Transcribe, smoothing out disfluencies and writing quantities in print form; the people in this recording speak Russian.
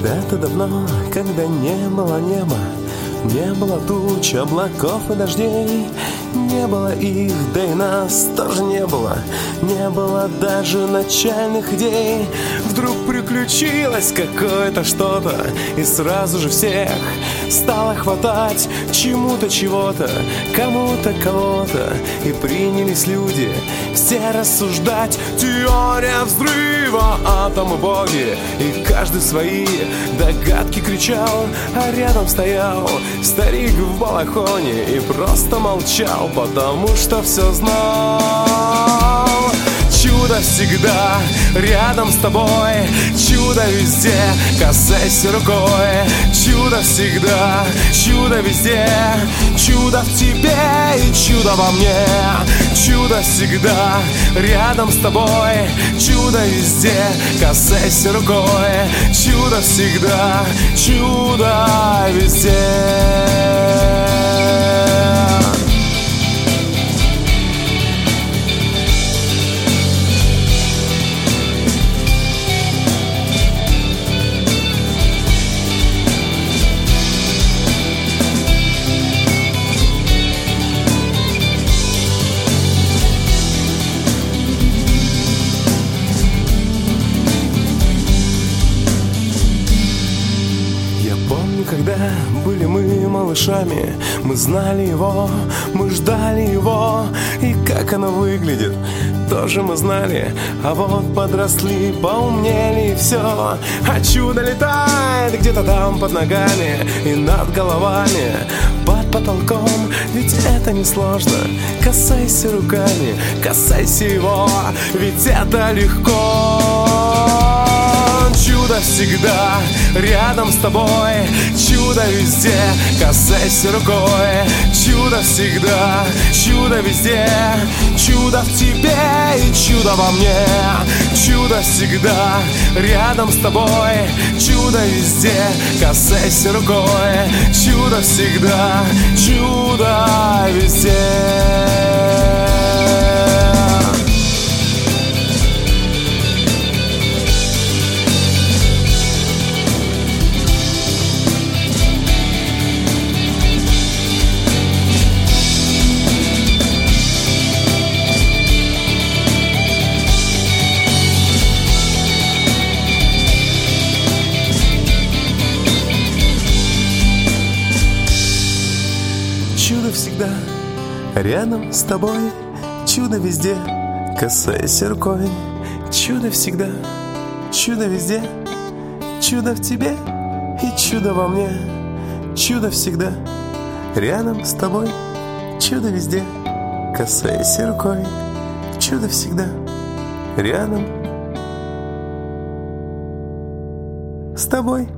Когда-то давно, когда не было неба, не было туч, облаков и дождей, не было их, да и нас тоже не было. Не было даже начальных идей. Вдруг приключилось какое-то что-то, и сразу же всех стало хватать чему-то, чего-то, кому-то, кого-то. И принялись люди все рассуждать. Теория взрыва, атомы, боги. И каждый свои догадки кричал, а рядом стоял старик в балахоне и просто молчал, потому что все знал. Чудо всегда рядом с тобой, чудо везде, касайся рукой. Чудо всегда, чудо везде, чудо в тебе и чудо во мне. Чудо всегда рядом с тобой, чудо везде, касайся рукой. Чудо всегда, чудо везде. Когда были мы малышами, мы знали его, мы ждали его. И как оно выглядит, тоже мы знали. А вот подросли, поумнели и все. А чудо летает где-то там под ногами и над головами, под потолком. Ведь это несложно. Касайся руками, касайся его, ведь это легко. Чудо всегда рядом с тобой, чудо везде, касайся рукой. Чудо всегда, чудо везде, чудо в тебе и чудо во мне. Чудо всегда рядом с тобой, чудо везде, касайся рукой. Чудо всегда, чудо везде. Чудо всегда рядом с тобой, чудо везде, касайся рукой. Чудо всегда, чудо везде, чудо в тебе и чудо во мне. Чудо всегда рядом с тобой, чудо везде, касайся рукой. Чудо всегда рядом с тобой.